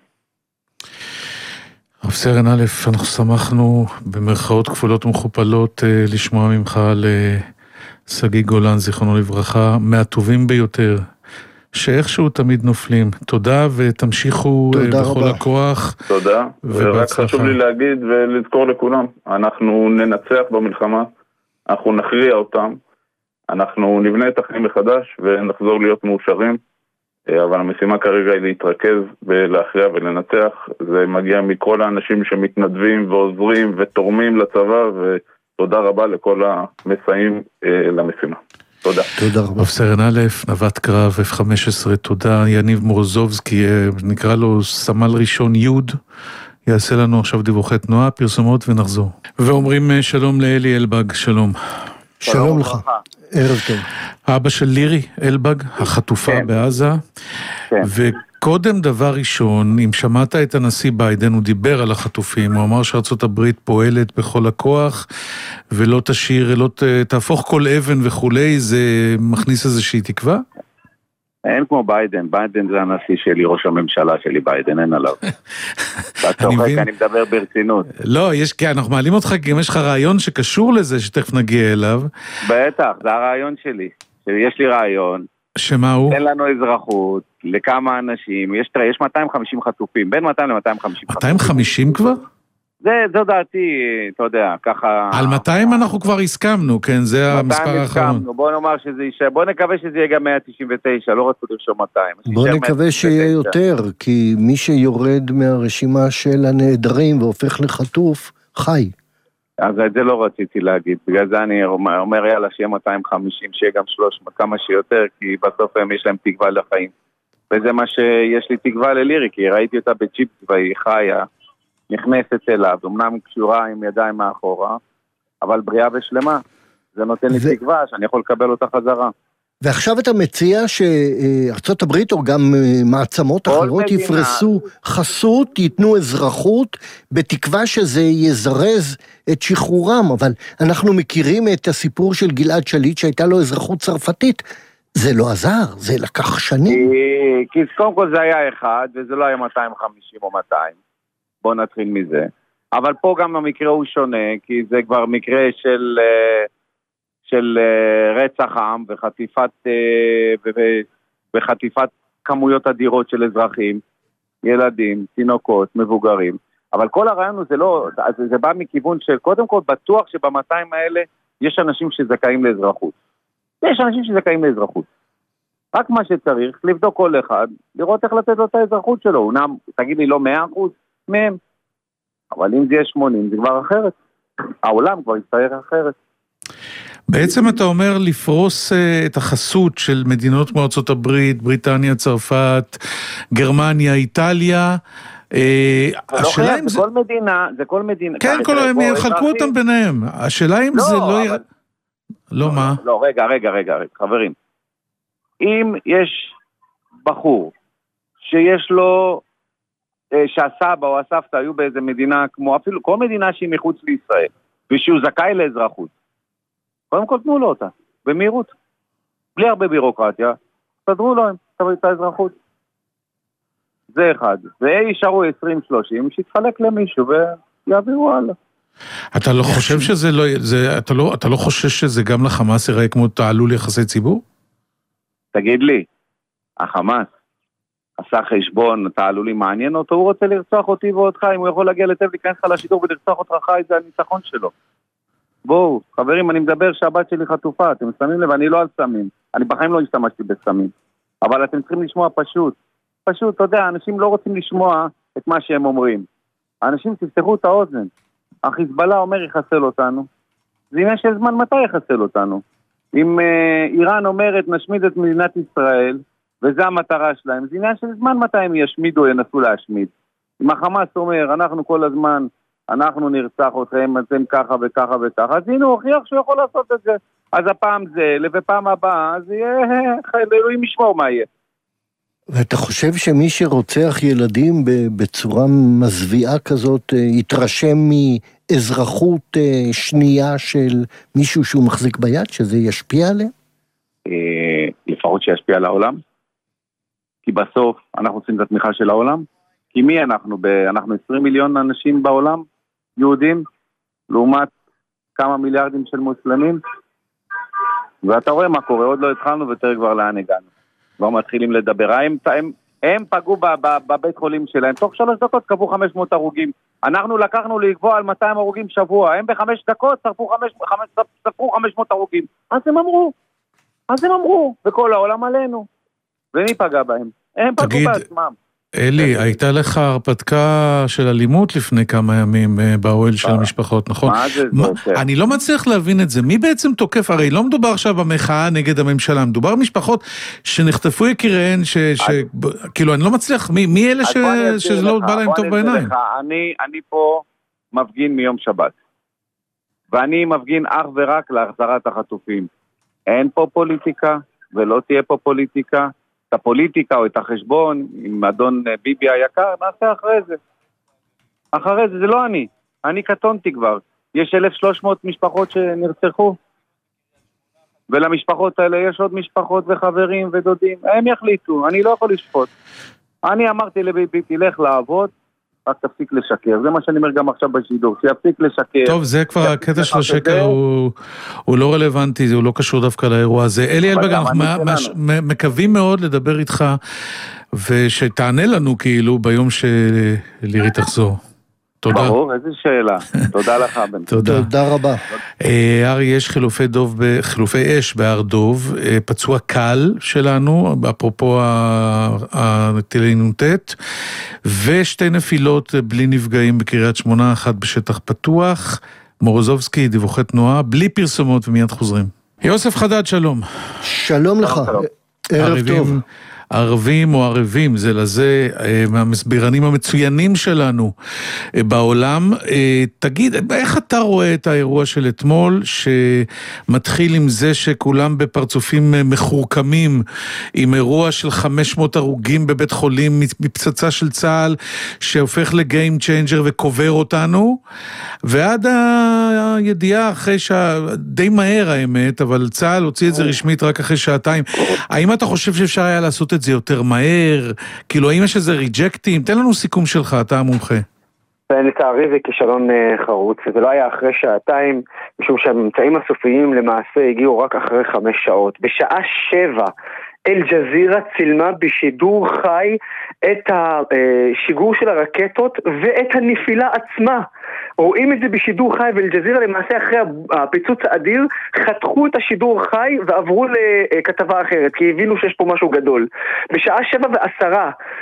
רב סרן א', אנחנו שמחנו במרכאות כפולות ומכופלות לשמוע ממך על שגיא גולן, זיכרונו לברכה, מהטובים ביותר, שאיכשהו תמיד נופלים. תודה ותמשיכו בכל הכוח. תודה, ורק חשוב לי להגיד ולזכור לכולם, אנחנו ננצח במלחמה, אנחנו נכריע אותם, אנחנו נבנה את החיים מחדש ונחזור להיות מאושרים, אבל המשימה כרגע היא להתרכז ולהכריע ולנצח. זה מגיע מכל האנשים שמתנדבים ועוזרים ותורמים לצבא, ותודה רבה לכל המסייעים למשימה. תודה. תודה רבה. רב סרן א', נווט קרב F15, תודה. יניב מורוזובסקי, נקרא לו סמל ראשון י', יעשה לנו עכשיו דיווחי תנועה, פרסומות ונחזור. ואומרים שלום לאלי אלבג, שלום. שלום לך. ערב טוב. אבא של לירי אלבג, החטופה בעזה. וקודם דבר ראשון, אם שמעת את הנשיא ביידן, הוא דיבר על החטופים, הוא אמר שארצות הברית פועלת בכל הכוח, ולא תשאיר, לא תהפוך כל אבן וכולי, זה מכניס איזושהי תקווה? אין כמו ביידן, ביידן זה הנשיא שלי, ראש הממשלה שלי, ביידן, אין עליו. אתה צוחק, אני מדבר ברצינות. לא, כי אנחנו מעלים אותך, כי יש לך רעיון שקשור לזה, שתכף נגיע אליו. בטח, זה הרעיון שלי. יש לי רעיון. שמה הוא? אין לנו אזרחות, לכמה אנשים, יש 250 חטופים, בין 200 ל-250 חטופים. 250 כבר? זו דעתי, אתה יודע, ככה... על 200 אנחנו כבר הסכמנו, כן, זה המספר האחרון. בוא נאמר שזה יישאר, בוא נקווה שזה יהיה גם 199, לא רצו לרשום 200. בוא נקווה שיהיה יותר, כי מי שיורד מהרשימה של הנעדרים והופך לחטוף, חי. אז את זה לא רציתי להגיד, בגלל זה אני אומר יאללה שיהיה 250, שיהיה גם 300, כמה שיותר, כי בסוף הם יש להם תקווה לחיים. וזה מה שיש לי תקווה ללירי, כי ראיתי אותה בצ'יפ צבאי, חיה, נכנסת אליו, אמנם קשורה עם ידיים מאחורה, אבל בריאה ושלמה. זה נותן לי תקווה שאני יכול לקבל אותה חזרה. ועכשיו אתה מציע שארצות הברית או גם מעצמות אחרות יפרסו חסות, ייתנו אזרחות, בתקווה שזה יזרז את שחרורם, אבל אנחנו מכירים את הסיפור של גלעד שליט שהייתה לו אזרחות צרפתית, זה לא עזר, זה לקח שנים. כי קודם כל זה היה אחד, וזה לא היה 250 או 200, בוא נתחיל מזה. אבל פה גם המקרה הוא שונה, כי זה כבר מקרה של רצח עם וחטיפת כמויות אדירות של אזרחים, ילדים, תינוקות, מבוגרים. אבל כל הרעיון הוא זה בא מכיוון של קודם כל בטוח שב-200 האלה יש אנשים שזכאים לאזרחות. יש אנשים שזכאים לאזרחות. רק מה שצריך, לבדוק כל אחד, לראות איך לתת לו את האזרחות שלו. תגיד לי לא 100% מהם, אבל אם זה יהיה 80 זה כבר אחרת. העולם כבר יצטרך אחרת. בעצם אתה אומר לפרוס את החסות של מדינות כמו ארצות הברית, בריטניה, צרפת, גרמניה, איטליה. השאלה אם זה כל מדינה. כן, הם חלקו אותם ביניהם. השאלה אם זה לא... לא מה? לא, רגע, חברים. אם יש בחור שיש לו, שהסבא או הסבתא היו באיזה מדינה כמו, אפילו כל מדינה שהיא מחוץ לישראל, ושהוא זכאי לאזרחות, קודם כל תנו לו אותה, במהירות, בלי הרבה בירוקרטיה, תדרו לו את האזרחות. זה אחד. וישארו 20-30, שיתחלק למישהו ויעבירו הלאה. אתה לא חושב שזה לא, אתה לא חושש שזה גם לחמאס יראה כמו תעלול יחסי ציבור? תגיד לי, החמאס עשה חשבון, תעלול לי מעניין אותו, הוא רוצה לרצוח אותי ואותך, אם הוא יכול להגיע לטב, להיכנס לך לשידור ולרצוח אותך חי, זה הניצחון שלו. בואו, חברים, אני מדבר שהבת שלי חטופה, אתם שמים לב, אני לא על סמים, אני בחיים לא השתמשתי בסמים, אבל אתם צריכים לשמוע פשוט, אתה יודע, אנשים לא רוצים לשמוע את מה שהם אומרים. האנשים תפתחו את האוזן. החיזבאללה אומר יחסל אותנו. זה עניין של זמן מתי יחסל אותנו. אם איראן אומרת נשמיד את מדינת ישראל, וזה המטרה שלהם, זה עניין של זמן מתי הם ישמידו או ינסו להשמיד. אם החמאס אומר, אנחנו כל הזמן, אנחנו נרצח אתכם, אתם ככה וככה וככה, אז הנה הוא הוכיח שהוא יכול לעשות את זה. אז הפעם זה, ופעם הבאה, אז יהיה, אלוהים ישמור מה יהיה. ואתה חושב שמי שרוצח ילדים בצורה מזוויעה כזאת, יתרשם מאזרחות שנייה של מישהו שהוא מחזיק ביד, שזה ישפיע עליה? לפחות שישפיע על העולם. כי בסוף אנחנו רוצים את התמיכה של העולם. כי מי אנחנו? אנחנו 20 מיליון אנשים בעולם, יהודים, לעומת כמה מיליארדים של מוסלמים. ואתה רואה מה קורה, עוד לא התחלנו ותראה כבר לאן הגענו. כבר מתחילים לדבר. הם פגעו בבית חולים שלהם. תוך 3 דקות קבעו 500 הרוגים. אנחנו לקחנו לקבוע על 200 הרוגים שבוע. הם ב5 דקות ספרו 500 הרוגים. אז הם אמרו. וכל העולם עלינו. ומי פגע בהם? הם פגעו בעצמם. אלי, הייתה לך הרפתקה של אלימות לפני כמה ימים באוהל של המשפחות, נכון? מה זה? אני לא מצליח להבין את זה. מי בעצם תוקף? הרי לא מדובר עכשיו במחאה נגד הממשלה, מדובר משפחות שנחטפו יקיריהן, כאילו אני לא מצליח, מי אלה שזה לא בא להם טוב בעיניים? אני פה מפגין מיום שבת, ואני מפגין אך ורק להחזרת החטופים. אין פה פוליטיקה, ולא תהיה פה פוליטיקה. את הפוליטיקה או את החשבון עם אדון ביבי היקר, נעשה אחרי זה, זה לא אני קטונתי כבר, יש 1,300 משפחות שנרצחו, ולמשפחות האלה יש עוד משפחות וחברים ודודים, הם יחליטו, אני לא יכול לשפוט. אני אמרתי לביבי, תלך לעבוד, רק תפסיק לשקר, זה מה שאני אומר גם עכשיו בשידור, שיפסיק לשקר. טוב, זה כבר הקטע של השקר, הוא לא רלוונטי, הוא לא קשור דווקא לאירוע הזה. אלי אלבג, אנחנו מקווים מאוד לדבר איתך, ושתענה לנו כאילו ביום שלירי תחזור. תודה. ברור, איזו שאלה. תודה לך, בן. תודה רבה. ארי, יש חילופי אש בהר דוב, פצוע קל שלנו, אפרופו הטילי נ"ט, ושתי נפילות בלי נפגעים בקריית שמונה, אחת בשטח פתוח. מורוזובסקי, דיווחי תנועה, בלי פרסומות ומיד חוזרים. יוסף חדד, שלום. שלום לך, ערב טוב. ערבים או ערבים, זה לזה, מהמסבירנים המצוינים שלנו בעולם. תגיד, איך אתה רואה את האירוע של אתמול, שמתחיל עם זה שכולם בפרצופים מחורקמים, עם אירוע של 500 הרוגים בבית חולים, מפצצה של צה"ל, שהופך לגיים צ'יינג'ר וקובר אותנו, ועד הידיעה אחרי די מהר האמת, אבל צה"ל הוציא את זה רשמית רק אחרי שעתיים. האם אתה חושב שאפשר היה לעשות את זה יותר מהר? כאילו, האם יש איזה ריג'קטים? תן לנו סיכום שלך, אתה המומחה. לצערי זה כישלון חרוץ, וזה לא היה אחרי שעתיים, משום שהממצאים הסופיים למעשה הגיעו רק אחרי 5 שעות. בשעה 7, אל-ג'זירה צילמה בשידור חי את השיגור של הרקטות ואת הנפילה עצמה. רואים את זה בשידור חי, ואל-ג'זירה למעשה אחרי הפיצוץ האדיר חתכו את השידור חי ועברו לכתבה אחרת, כי הבינו שיש פה משהו גדול. בשעה 7:10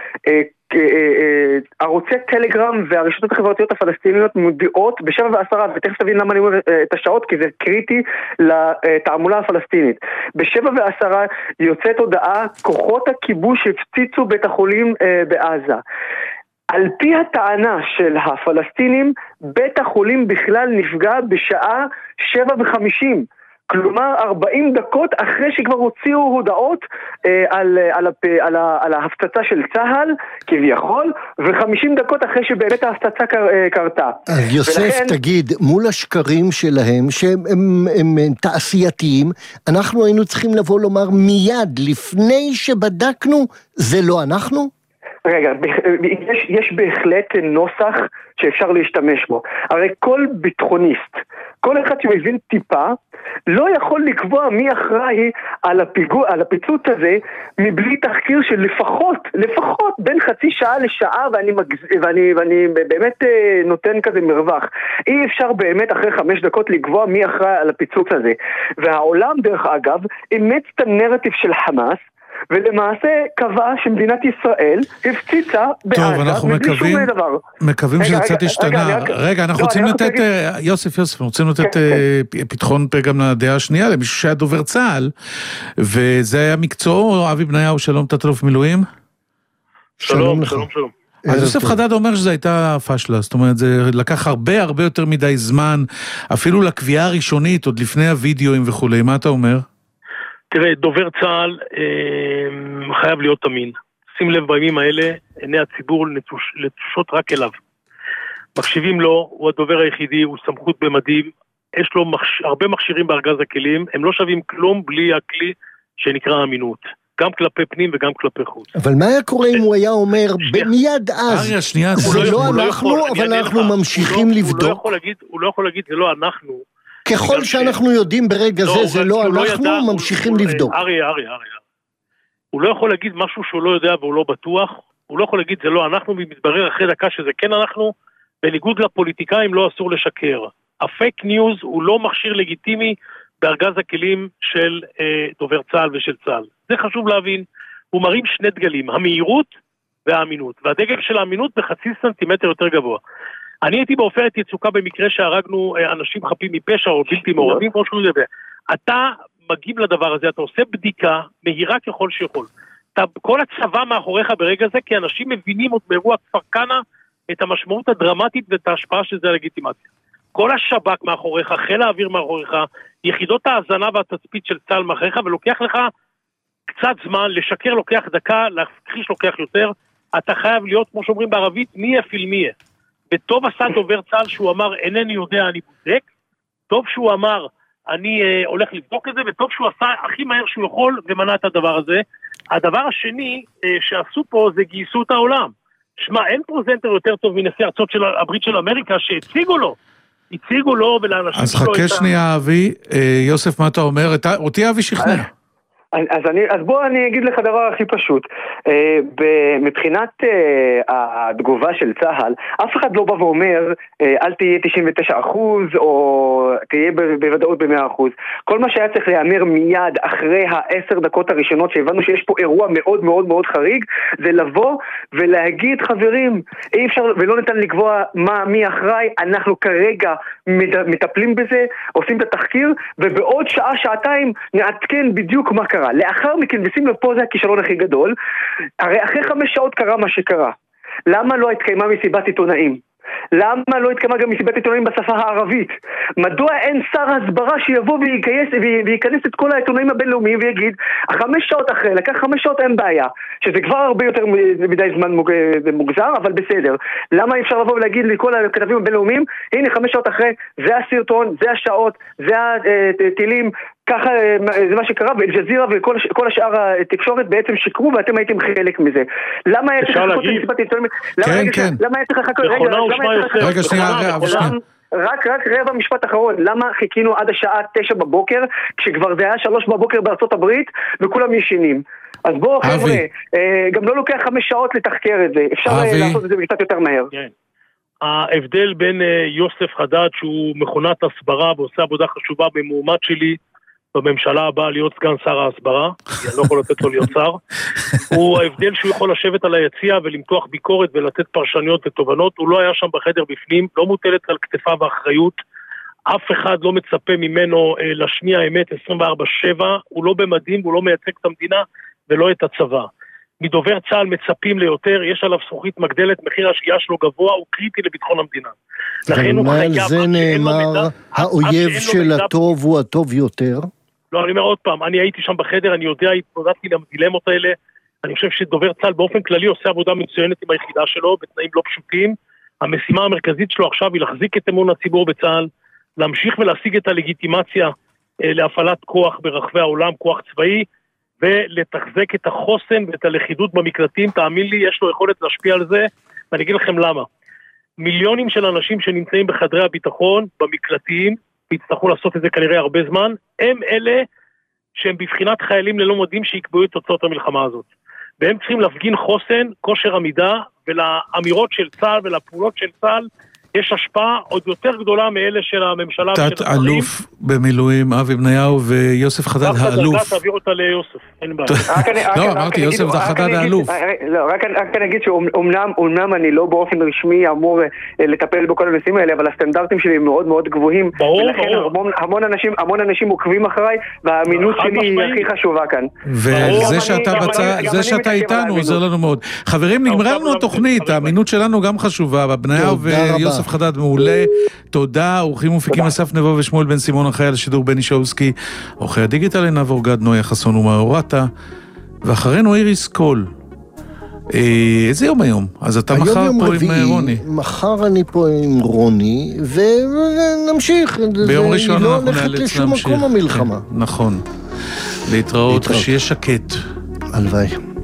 ערוצי טלגרם והרשתות החברתיות הפלסטיניות מודיעות ב7:10, ותכף תבין למה אני אומר את השעות, כי זה קריטי לתעמולה הפלסטינית. ב7:10 יוצאת הודעה, כוחות הכיבוש הפציצו בית החולים בעזה. על פי הטענה של הפלסטינים, בית החולים בכלל נפגע בשעה 7:50. כלומר 40 דקות אחרי שכבר הוציאו הודעות על ההפצצה של צה"ל כביכול, ו50 דקות אחרי שבאמת ההפצצה קרתה. יוסף, תגיד, מול השקרים שלהם שהם תעשייתיים, אנחנו היינו צריכים לבוא לומר מיד לפני שבדקנו, זה לא אנחנו? רגע, יש בהחלט נוסח שאפשר להשתמש בו. הרי כל ביטחוניסט, כל אחד שמבין טיפה, לא יכול לקבוע מי אחראי על הפיצוץ הזה מבלי תחקיר של לפחות בין חצי שעה לשעה, ואני באמת נותן כזה מרווח. אי אפשר באמת אחרי 5 דקות לקבוע מי אחראי על הפיצוץ הזה. והעולם דרך אגב אימץ את הנרטיב של חמאס, ולמעשה קבע שמדינת ישראל הפציצה בעזה מבלי שום דבר. מקווים שזה קצת השתנה. רגע, אנחנו רוצים לתת, יוסף, אנחנו רוצים לתת פתחון פה גם לדעה השנייה, למישהו שהיה דובר צה"ל, וזה היה מקצועו, אבי בניהו, שלום, תת-אלוף מילואים. שלום. אז יוסף חדד אומר שזו הייתה פשלה, זאת אומרת, זה לקח הרבה יותר מדי זמן, אפילו לקביעה הראשונית, עוד לפני הוידאוים וכולי, מה אתה אומר? תראה, דובר צה"ל חייב להיות אמין. שים לב בימים האלה, עיני הציבור לתושות רק אליו. מקשיבים לו, הוא הדובר היחידי, הוא סמכות במדים, יש לו הרבה מכשירים בארגז הכלים, הם לא שווים כלום בלי הכלי שנקרא אמינות. גם כלפי פנים וגם כלפי חוץ. אבל מה היה קורה אם הוא היה אומר מיד אז, זה לא אנחנו, אבל אנחנו ממשיכים לבדוק? הוא לא יכול להגיד, זה לא אנחנו. ככל שאנחנו יודעים ברגע זה, זה לא אנחנו, ממשיכים לבדוק. אריה. הוא לא יכול להגיד משהו שהוא לא יודע והוא לא בטוח, הוא לא יכול להגיד זה לא אנחנו, ומתברר אחרי דקה שזה כן אנחנו, בניגוד לפוליטיקאים לא אסור לשקר. הפייק ניוז הוא לא מכשיר לגיטימי בארגז הכלים של דובר צה"ל ושל צה"ל. זה חשוב להבין, הוא מרים שני דגלים, המהירות והאמינות, והדגל של האמינות בחצי סנטימטר יותר גבוה. אני הייתי בעופרת יצוקה במקרה שהרגנו אנשים חפים מפשע או בלתי מעורבים, כמו שהוא יודע. אתה מגיב לדבר הזה, אתה עושה בדיקה מהירה ככל שיכול. כל הצבא מאחוריך ברגע זה, כי אנשים מבינים עוד מאירוע כפר כנא את המשמעות הדרמטית ואת ההשפעה של זה הלגיטימציה. כל השב"כ מאחוריך, חיל האוויר מאחוריך, יחידות ההזנה והתצפית של צה"ל מאחוריך, ולוקח לך קצת זמן, לשקר לוקח דקה, להכחיש לוקח יותר, אתה חייב להיות, כמו שאומרים בערבית, מי יפיל מי. וטוב עשה דובר צה"ל שהוא אמר, אינני יודע, אני בודק, טוב שהוא אמר, אני הולך לבדוק את זה, וטוב שהוא עשה הכי מהר שהוא יכול, ומנע את הדבר הזה. הדבר השני שעשו פה, זה גייסו את העולם. שמע, אין פרזנטר יותר טוב מנשיא ארצות הברית של אמריקה, שהציגו לו ולאנשים אז חכה שנייה אבי, יוסף מה אתה אומר? אותי אבי שכנע. אז בוא אני אגיד לך דבר הכי פשוט. מבחינת התגובה של צה"ל, אף אחד לא בא ואומר אל תהיה 99% או תהיה בוודאות ב100%. כל מה שהיה צריך להיאמר מיד אחרי 10 דקות הראשונות שהבנו שיש פה אירוע מאוד מאוד מאוד חריג, זה לבוא ולהגיד חברים, אי אפשר ולא ניתן לקבוע מי אחראי, אנחנו כרגע מטפלים בזה, עושים את התחקיר, ובעוד שעה שעתיים נעדכן בדיוק מה קרה. לאחר מכן, ושים לב פה זה הכישלון הכי גדול, הרי אחרי 5 שעות קרה מה שקרה. למה לא התקיימה מסיבת עיתונאים? למה לא התקיימה גם מסיבת עיתונאים בשפה הערבית? מדוע אין שר הסברה שיבוא וייכנס את כל העיתונאים הבינלאומיים ויגיד 5 שעות אחרי, לקח 5 שעות אין בעיה, שזה כבר הרבה יותר מדי זמן מוגזר, אבל בסדר. למה אי אפשר לבוא ולהגיד לכל הכתבים הבינלאומיים, הנה 5 שעות אחרי, זה הסרטון, זה השעות, זה הטילים, ככה זה מה שקרה, ואל-ג'זירה וכל השאר התקשורת בעצם שיקרו ואתם הייתם חלק מזה. למה היה צריך לחכות למסיבת עיתונאים? כן. למה היה צריך לחכות? רגע, שנייה. רק רבע משפט אחרון, למה חיכינו עד השעה 9 בבוקר, כשכבר זה היה 3 בבוקר בארצות הברית, וכולם ישנים? אז בואו חבר'ה, גם לא לוקח 5 שעות לתחקר את זה, אפשר לעשות את זה קצת יותר מהר. ההבדל בין יוסף חדד, שהוא מכונת הסברה ועושה עבודה חשובה במועמד שלי, בממשלה הבאה להיות סגן שר ההסברה, אני לא יכול לתת לו להיות שר, הוא ההבדל שהוא יכול לשבת על היציע ולמתוח ביקורת ולתת פרשניות ותובנות, הוא לא היה שם בחדר בפנים, לא מוטלת על כתפיו האחריות, אף אחד לא מצפה ממנו להשמיע אמת 24/7, הוא לא במדים, הוא לא מייצג את המדינה ולא את הצבא. מדובר צה"ל מצפים ליותר, יש עליו זכוכית מגדלת, מחיר השגיאה שלו גבוה, הוא קריטי לביטחון המדינה. ועל זה נאמר, האויב של הטוב הוא הטוב יותר? לא, אני אומר עוד פעם, אני הייתי שם בחדר, אני יודע, התמודדתי לדילמות האלה, אני חושב שדובר צה"ל באופן כללי עושה עבודה מצוינת עם היחידה שלו, בתנאים לא פשוטים, המשימה המרכזית שלו עכשיו היא להחזיק את אמון הציבור בצה"ל, להמשיך ולהשיג את הלגיטימציה להפעלת כוח ברחבי העולם, כוח צבאי, ולתחזק את החוסן ואת הלכידות במקלטים, תאמין לי, יש לו יכולת להשפיע על זה, ואני אגיד לכם למה. מיליונים של אנשים שנמצאים בחדרי הביטחון, במקלטים, ויצטרכו לעשות את זה כנראה הרבה זמן, הם אלה שהם בבחינת חיילים ללא מדים שיקבעו את תוצאות המלחמה הזאת. והם צריכים להפגין חוסן, כושר עמידה, ולאמירות של צה"ל ולפעולות של צה"ל, יש השפעה עוד יותר גדולה מאלה של הממשלה. תת אלוף במילואים אבי בניהו ויוסף חדד האלוף. תעביר אותה ליוסף, אין בעיה. לא, אמרתי יוסף חדד האלוף. לא, רק אני אגיד שאומנם אני לא באופן רשמי אמור לטפל בכל הנושאים האלה, אבל הסטנדרטים שלי הם מאוד מאוד גבוהים. ולכן המון אנשים עוקבים אחריי, והאמינות שלי היא הכי חשובה כאן. וזה שאתה איתנו עוזר לנו מאוד. חברים, נגמרה לנו התוכנית, האמינות שלנו גם חשובה, בניהו ויוסף חדד מעולה, תודה, אורחים ומפיקים אסף נבו ושמואל בן סימון, אחראי על השידור בני שאוסקי, עורכי הדיגיטל עינב אורגד, נויה חסון ומאורטה, ואחרינו איריס קול. איזה יום היום? אז אתה מחר פה עם רוני. מחר אני פה עם רוני, ונמשיך. ביום ראשון אנחנו נאלץ להמשיך. לשום מקום המלחמה. נכון. להתראות, שיהיה שקט. הלוואי.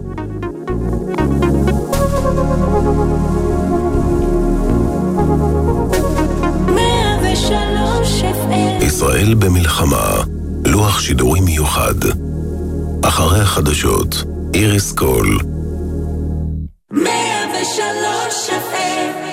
ישראל במלחמה, לוח שידורי מיוחד. אחרי החדשות, איריס קול. 103 FM